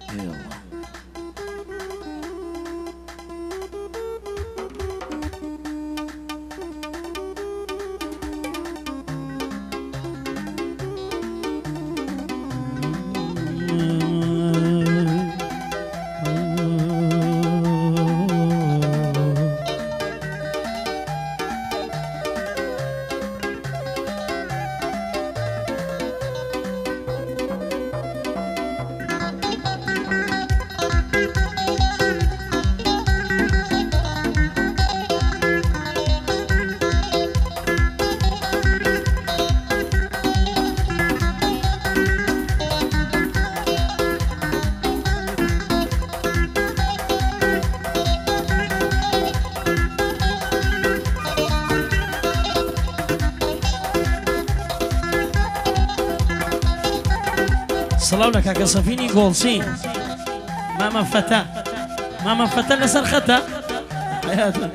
سڵاو لە کاکە سەفینی گۆڵچی مامە فەتە لەسەر خەتە حیاتون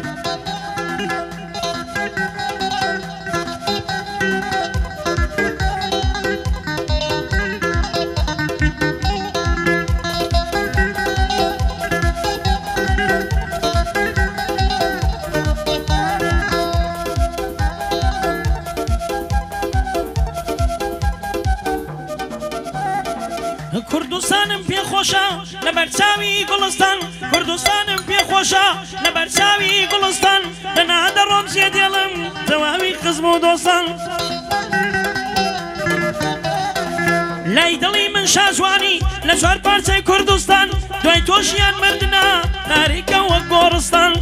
کوردستانم پێخۆشە لە بەرچاوی گوڵستان کوردستانم پێخۆشە لە بەرچاوی گوڵستان لە نادە ڕۆمژێ دێڵم تەواوی خزم و دۆستان لای دڵی من شازوانی لە چوار پارچەی کوردستان دوای تۆشیان مردنا تاریکە وەک گۆڕستان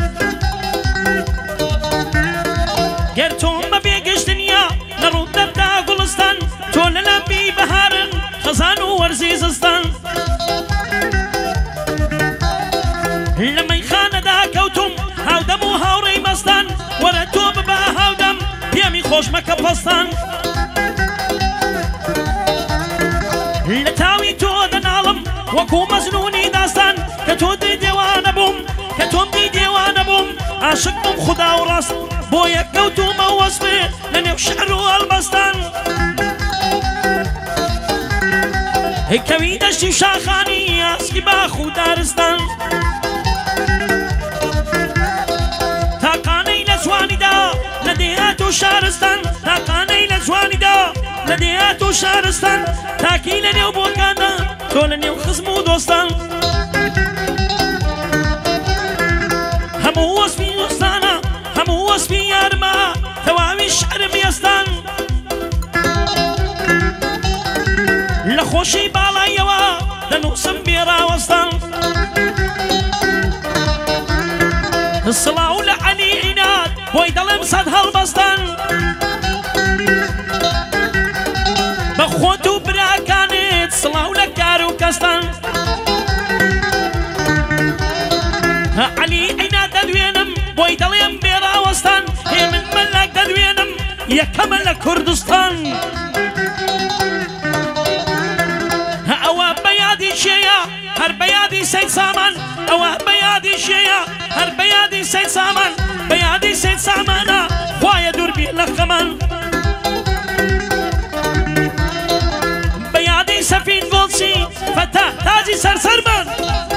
گەر تۆم بە بێگەشتنیا لە ڕوودەردا گوڵستان تۆ لە لەمبی بەهارن خەزان و وەرزی زستان لە مەیخانەدا کەوتم هاودەم و هاوڕێی مەستان وەرە تۆ ببە هاودەم پێمی خۆش مەکە پەستان لە تاوی تۆ دەناڵم وەکو مەزنونی داستان کە تۆ دی دێوانە بووم کە تۆم دی دێوانە بووم عاشق بووم خودا و ڕاست بۆ یەک کەوتومە وەسفێ لە نێو شەعر و هەڵبەستان هێکەوی دەشتی شاخانی ئاسکی باخ و دارستان تاقانەی لە جوانیدا لە دێهات و شارستان تاقانەی لە جوانیدا لە دێهات و شارستان تاکی لە نێو بۆکانە تۆ لە نێو خزم و دۆستان هەموو وەسفی دۆستانە هەموو وەسفی یارمە تەواوی شعرم ئێستان لە خۆشی باڵایەوە دەنووسم بێڕاوەستان سڵاو لە عەلی عینات بۆی دەڵێم سەد هەڵبەستان بە خۆت و براکانت سڵاو لە کار و کەستان عەلی عینات دەدوێنم بۆی دەڵێم بێڕاوەستان هێ من مەلاک دەدوێنم یەکەمە لە کوردستان ئەوە بەیادی شێیە هەر بەیادی سەید سامان ئەوە بەیادی شێیە هەر بەیادی سەید سامان بەیادی سەید سامانە خوایە دووربی لە خەمان بەیادی سەفین گۆڵچی فەتە تاجی سەرسەرمان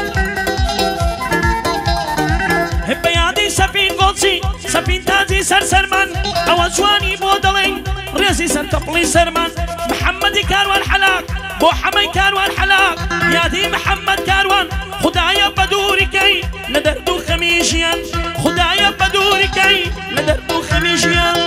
بەیادی سەفین گۆڵچی سەفین تاجی سەرسەرمان ئەوە جوانی بۆ دەڵێن ڕێزی سەر تەپڵی سەرمان محەممەدی کاروان حەلاق بۆ حەمەی کاروان حەلاق یادی محەممەد کاروان خدایە بە دووریکەی لە دەرد و خەمیژیان خدایە بە دووریکەی لە دەرد و خەمیژیان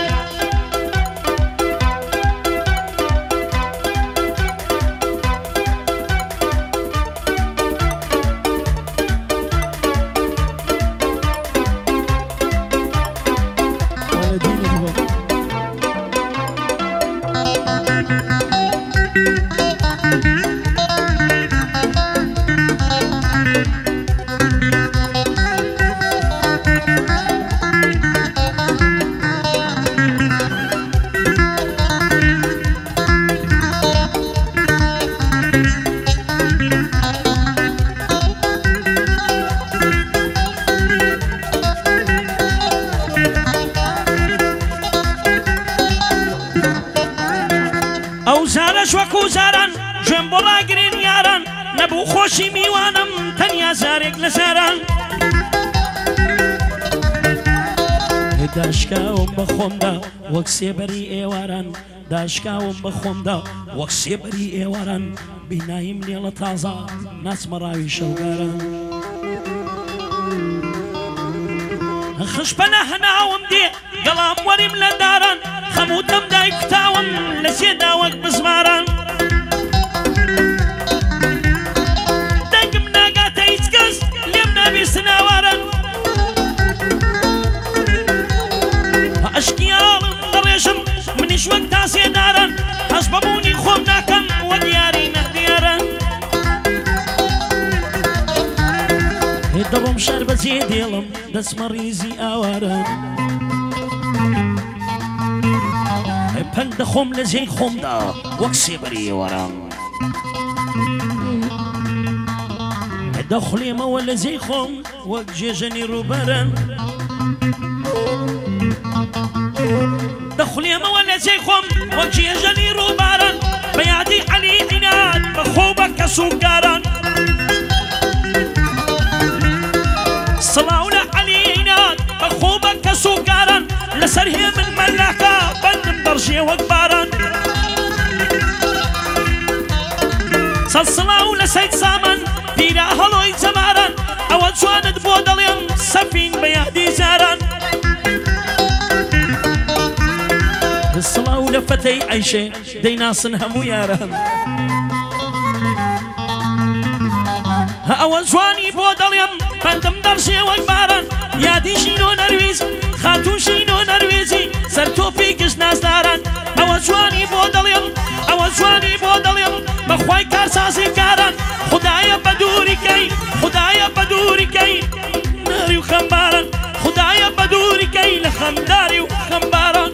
ئەو زارەش وەکو زاران گوێم بۆ ڕاگرێن یاران نەبوو خۆشی میوانم تەنیا زارێک لە زاران داشکاوم بە خۆمدا وەک سێبەری ئێواران داشکاوم بە خۆمدا وەک سێبەری ئێواران بیناییم نێڵە تازە ناچمە ڕاوی شەوگاران خشپەنە هەناوم دێ گەڵام وەریم لە داران خەموتەم دای کوتاوم لە سێدا وەک بزماران دەنگم ناگاتە هیچ کەس لێم نابیستە ناواران ئەشکیاڵم دەڕێژم منیش وەک تاسێداران هەست بەبوونی خۆم ناکەم وە دیاری نەخدیاران دەڵم شار بەجێ دێڵم دەچمە ڕیزی ئاواران پەنگ دەخۆم لە جێی خۆمدا وەک سێبەری ئێواران دەخولێمەوە لە جێی خۆم وەک جێژەنی ڕووبەران دەخولێمەوە لە جێی خۆم وەک جێژەنی ڕووباران بە یادی عەلی عینات بەخۆ بە کەسوکاران سڵاو لە عەلی عینات بەخۆ بە کەسوکاران لەسەر هێ من مەلاکە بەندم دەڕژێ وەک باران سەد سڵاو لە سەید سامان پیرە هەڵۆی جەماران ئەوە جوانت بۆ دەڵێم سەفین بە یادی جاران سڵاو لە فەتەی عەیشێ دەیناسن هەموو یاران ئەوە جوانی بۆ دەڵێم بەندم دەڕژێ وەک باران یادی ژینۆ نەرویز خاتوو ژینۆ نەروێزی سەر تۆپی گشت نازداران ئەوە جوانی بۆ دەڵێم ئەوە جوانی بۆ دەڵێم بەخوای کارسازی کاران خودایە بە دووریکەی خودایە بە دووریکەی ناری و خەمباران خودایە بە دووریکەی لە خەمداری و خەمباران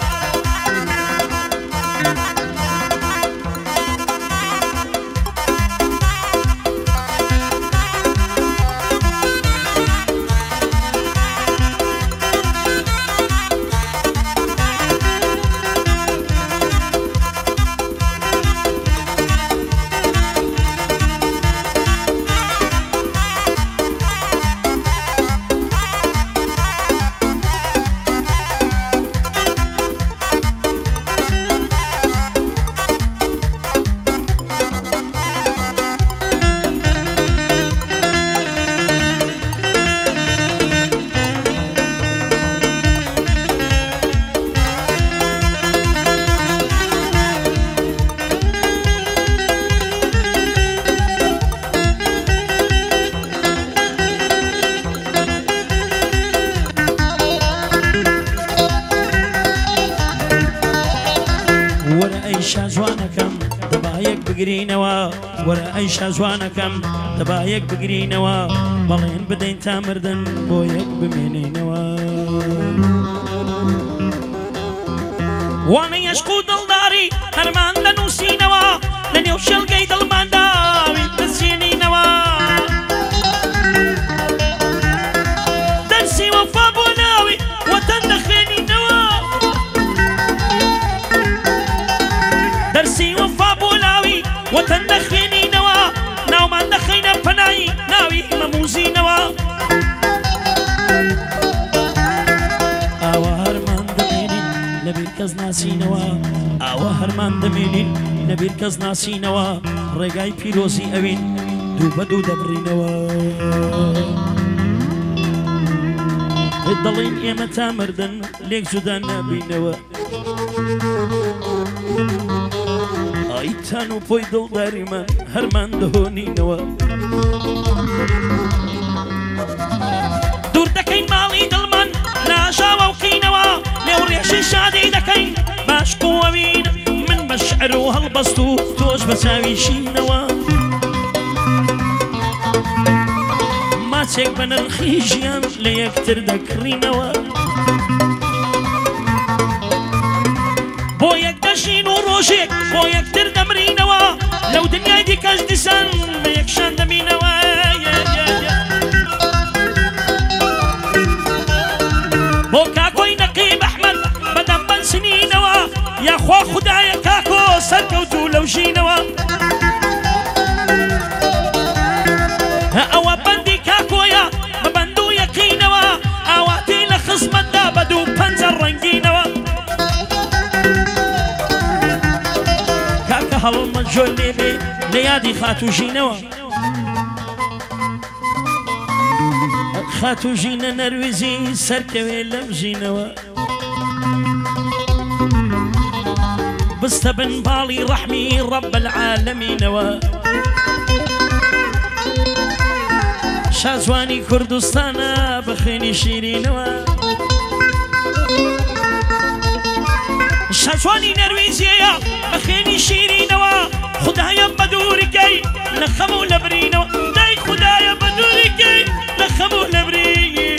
شازوانەکەم دەبایەک بگرینەوە وەرە ئەی شازوانەکەم دەبایەک بگرینەوە بەڵێن بدەین تا مردن بۆ یەک بمێنینەوە وانە یەشق و دڵداری هەرمان دەنووسینەوە لە نێو شەلگەی دڵمانداوی بزیێنینەوە دەرسی وەفا بۆ ناوی وەتەن دەخوێنینەوە دەرسی وەفا بۆ ناوی وەتەن دەخوێنینەوە ناومان دەخەینە پەنایی ناوی مەموزینەوە ئاوا هەرمان دەمێنین لەبیر کەس ناسینەوە ئاوا هەرمان دەمێنین لەبیر کەس ناسینەوە ڕێگای پیرۆزی ئەوین دوو بە دوو دەبڕینەوە دەڵێن ئێمە تا مردن لێک جودا نابینەوە ئایتان و پۆی دڵداریمان هەرمان دەهۆنینەوە دوور دەکەین ماڵی دڵمان لاژاوە و قینەوە لێو ڕێژی شادی دەکەین باشق و ئەوین من بە شعر و هەڵبەست و تۆش بە چاوی شینەوە ماچێک بە نرخی ژیان لە یەکتر دەکڕینەوە بۆ یەک دەژین و ڕۆژێک بۆ یەکتر دەمرینەوە لەو دنیای دیکەش دیسان بە یەکشان دەمینەوە بۆ کاکۆی نەقیب ئەحمەد بەدەم بەنسنینەوە یاخوا خودایە کاکۆ سەرکەوتوو لەو ژینەوە هەڵمە جۆل لێبێ لە یادی خاتوژینەوە خاتوژینە نەرویزی سەرکەوێ لەم ژینەوە بستە بن باڵی ڕەحمی ڕەب العالەمینەوە شازوانی کوردستانە بە خوێنی شیرینەوە شازوانی نەرویزیەیە بە خوێنی شیرینەوە خودایە بە دوورکەی لە خەم و لە برینەوە دای خودایە بە دوورکەی لە خەم و لە برینەوە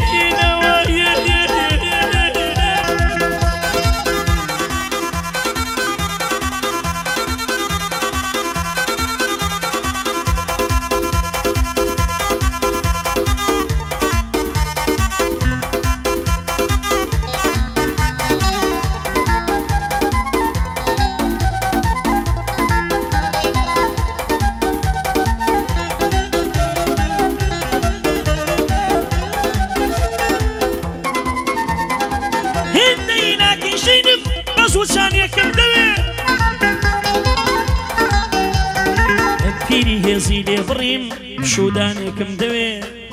پیری هێزی لێ بڕیم شودانێکم دەوێ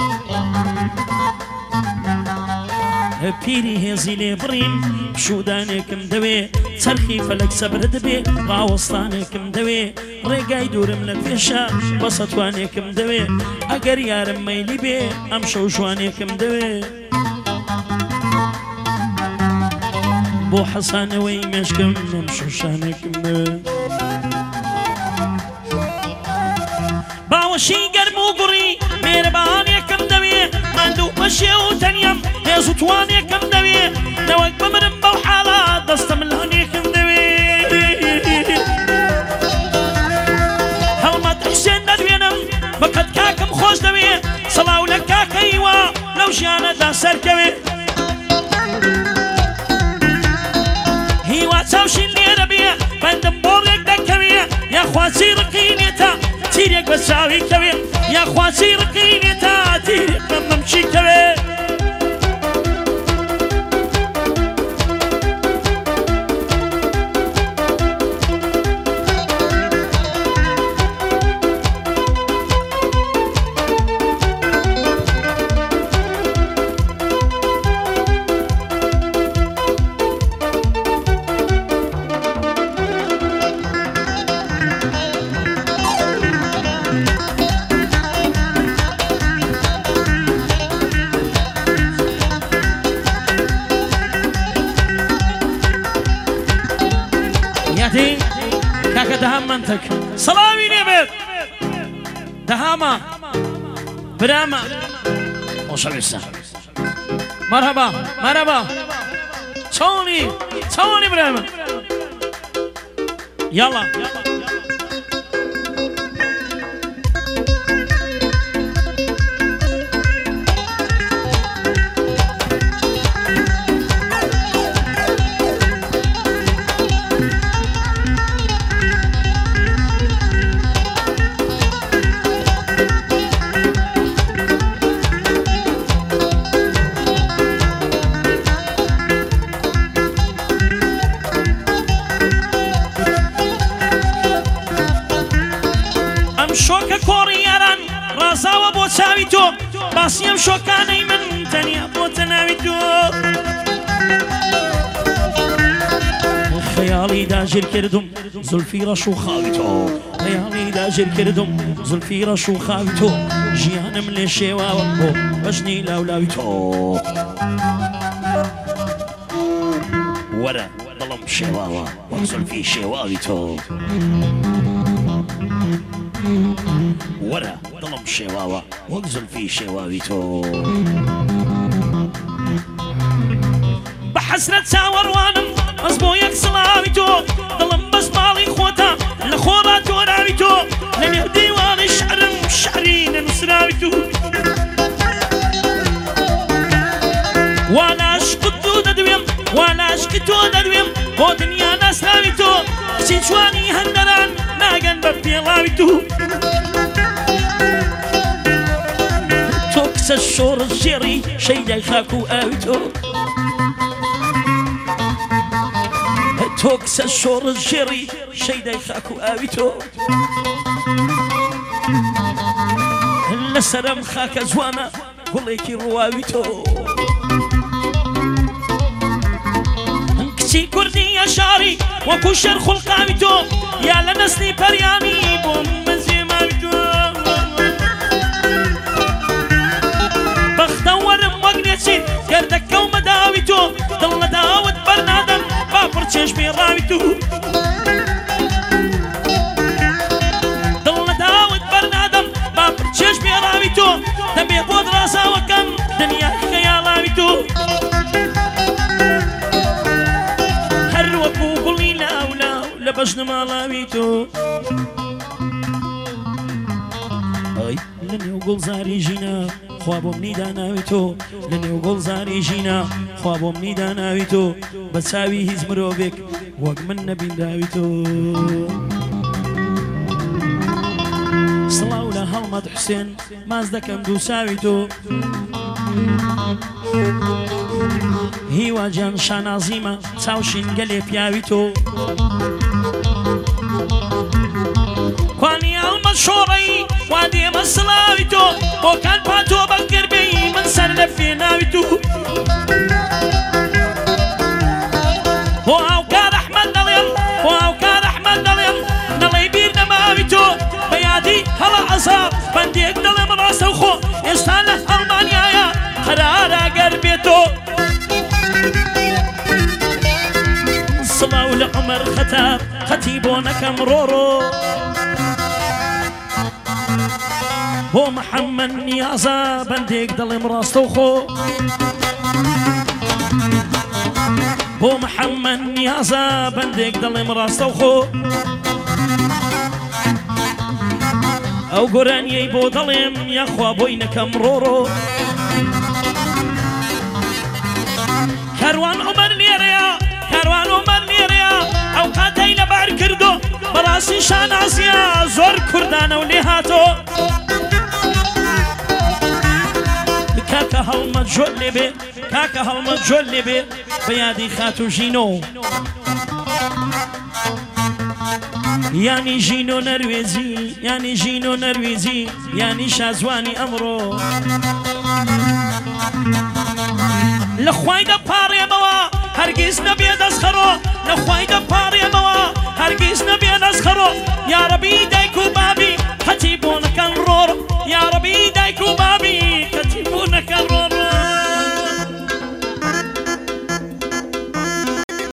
پیری هێزی لێ بڕیم شودانێکم دەوێ چەرخی فەلەک سەبرە دەبێ ڕاوەستانێکم دەوێ ڕێگای دوورم لە پێشە بە سەتوانێکم دەوێ ئەگەر یارم مەیلی بێ ئەم شەو جوانێکم دەوێ بۆ حەسانەوەی مێشکم ئەم شوشانێکم دەوێ باوەشی گەرم و گوڕی مێرەبانێکم دەوێ ماندوو بەشێ و تەنیەم هێز و توانێکم دەوێ نەوەک بمرم بەو حاڵە دەستە ملهانێکم دەوێ هەڵمەت حوسێن دەدوێنم بەقەد کاکم خۆش دەوێ سەڵاو لە کاکەیوە لەو ژیانەدا سەرکەوێ هیوا چاوشین لێرە بێ بەندم بۆ ڕێک دەکەوێ یاخواچی ڕقینێتە تیرێک بە چاوی کەوێ یاخواچی ڕقینێتە تیرێک بە مەمچی کەوێ کاکە دەهام منتەک سەڵاوی لێبێت دەهامە برامە خۆشەویستە مەرهەبا مەرهەبا چۆنی برامە یاڵا شۆکە کۆڕی یاران ڕازاوە بۆ چاوی تۆ باسیەم شۆکانەی من تەنیا بۆتە ناوی تۆ خەیاڵی داژیر کردم زولفی ڕەش و خاوی تۆ خەیاڵی داژیر کردم زولفی ڕەش و خاوی تۆ ژیانم لێ شێواوە بۆ بەژنی لاولاوی تۆ وەرە دڵم شێواوە وەک زولفی شێواوی تۆ وەرە دڵم شێواوە وەک زولفی شێواوی تۆ بە حەسرەت چاوەڕوانم بەس بۆ یەک سڵاوی تۆ دڵم بەس ماڵی خۆتە لە خۆڕا تۆراوی تۆ لە نێو دیوانی شعرم شعری نەنووسراوی تۆ وا لە عەشقت تۆ دەدوێم وا لە عەشقی تۆ دەدوێم بۆ دنیا ناسراوی تۆ کچی جوانی هەندەران ناگەن بە پێڵاوی تۆ تۆ کچە شۆڕ ژێڕی شەیدای خاک و ئاوی تۆ تۆکسە شۆڕت ژێڕی شەیدای خاک و ئاوی تۆ لەسەرم خاکە جوانە گوڵێکی ڕواوی تۆ کچی کوردی ئەشاری وەکو شەر خوڵقاوی تۆ یا لە نەسلی پەریانی بۆم مەزێماوی تۆ بەختە وەرم وەک نێچین گەردەکە و مەداوی تۆ دڵ لە داوت بەرنادەم باپڕ چێژمێ ڕاوی تۆ دڵ لە داوت بەرنادەم باپڕ چێژمێ ڕاوی تۆ دەبێ بۆ دراساوەکەم دنیا خەیاڵاوی تۆ هەر وەکو گوڵی لاولاو لە بەژنە ماڵاوی تۆ ئەی لە نێو گوڵزاری ژینە خوا بۆم نیداناوی تۆ لە نێو گوڵزاری ژینە خوا بۆم نیداناوی تۆ بە چاوی هیچ مرۆڤێک وەک من نەبینداوی تۆ سڵاو لە هەڵمەت حوسێن ماز دەکەم دوو چاوی تۆ هیوا جان شانازیمە چاوشین گەلێ پیاوی تۆ کوانی ئەڵمەت شۆڕەی وا دێمە سڵاوی تۆ بۆکان پاتۆ بەگربەی من سەر لە فێناوی تۆ بۆ ئاوکار ئەحمەد دەڵێم بۆ ئاوکار ئەحمەد دەڵێم نەڵێی بیر نەماوی تۆ بە یادی هەڵە عەزاب بەندێک دەڵێم ڕاستە و خۆ ئێستا لە ئەڵمانیایە قەرارە گەر بێتۆ سڵاو لە عومەر خەتاب خەتی بۆ نەکەم ڕۆڕۆ بۆ محەممەد نیازە بەندێک دەڵێم ڕاستە و خۆ بۆ محەممەد نیازە بەندێک دەڵێم ڕاستە و خۆ ئەو گۆرانیەی بۆ دەڵێم یاخوا بۆی نەکەم ڕۆڕۆ کاروان عومەر لێرەیە کاروان عومەر لێرەیە ئەو قاتەی لەبار کردۆ بەڕاستی شانازیە زۆر کوردانە و لێ هاتۆ کاکە هەڵمەت جۆر لێبێ کاکە هەڵمەت جۆر لێبێ بە یادی خات و ژینۆ یانی ژینۆ نەروێزی یانی ژینۆ نەروێزی یانی شازوانی ئەمڕۆ لە خوای دەپاڕێمەوە هەرگیز نەبێ دەستخەڕۆ لە خوای دەپاڕێمەوە هەرگیز نەبێ دەستخەڕۆ یارەبی دایک و